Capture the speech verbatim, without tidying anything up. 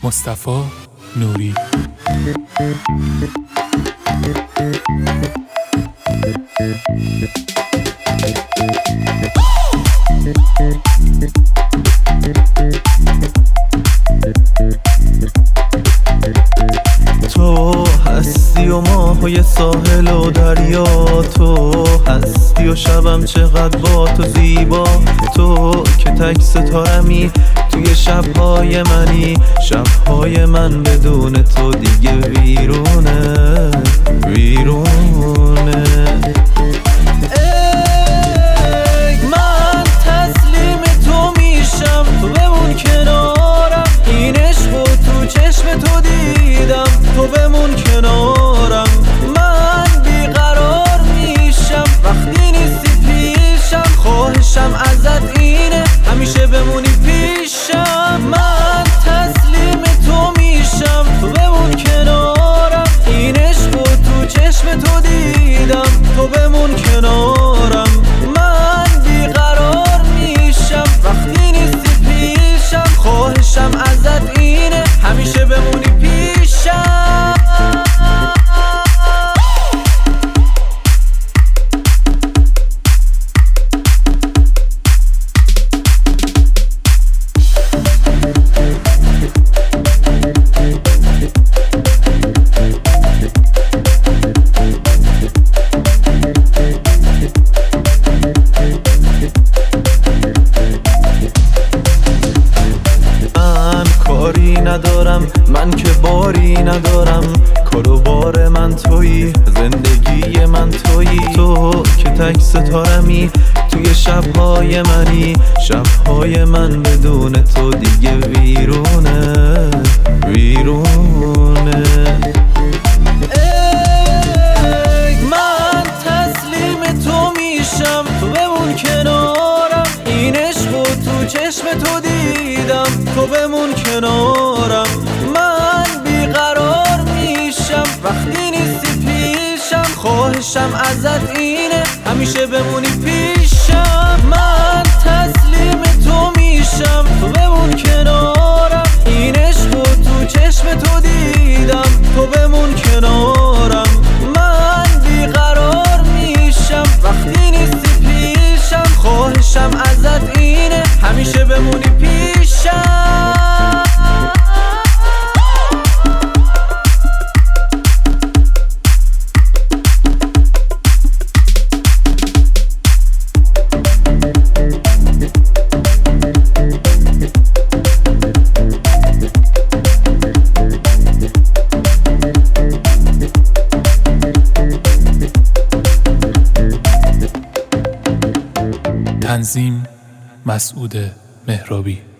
مصطفی نوری. تو هستی و ماهای ساحل و دریا، تو هستی و شبم چقدر با تو زیبا، تو که تک ستارمی توی شبهای منی، شبهای من بدون تو دیگه ویرونه ویرونه. ای من تسلیم تو میشم، تو بمون کنارم، این عشق و تو چشم تو دیدم، تو بمون کنارم. من بیقرار میشم وقتی نیستی پیشم، خواهشم ازت اینه همیشه بمونی پیشم. من تسلیم تو میشم، تو بمون کنارم، این عشق و تو چشم تو دیدم، تو بمون کنارم. من بیقرار میشم وقتی نیستی پیشم، خواهشم ازت اینه همیشه بمونی پیشم. ندارم من که باری ندارم، کار و بار من تویی، زندگی من تویی، تو که تک ستارمی توی شبهای منی، شبهای من بدون تو دیگه ویرونه ویرونه. ای من تسلیم تو میشم، تو بمون کنارم، این عشق و تو چشم تو دیدم، تو بمون کنارم. من بیقرار میشم وقتی نیستی پیشم، خواهشم ازت اینه همیشه بمونی پیشم. من تسلیم تو میشم، تو بمون کنارم، این عشق و تو چشم تو دیدم، تو بمون کنارم. من بیقرار میشم وقتی نیستی پیشم، خواهشم ازت اینه همیشه بمونی پیشم. تنظیم مسعود مهرابی.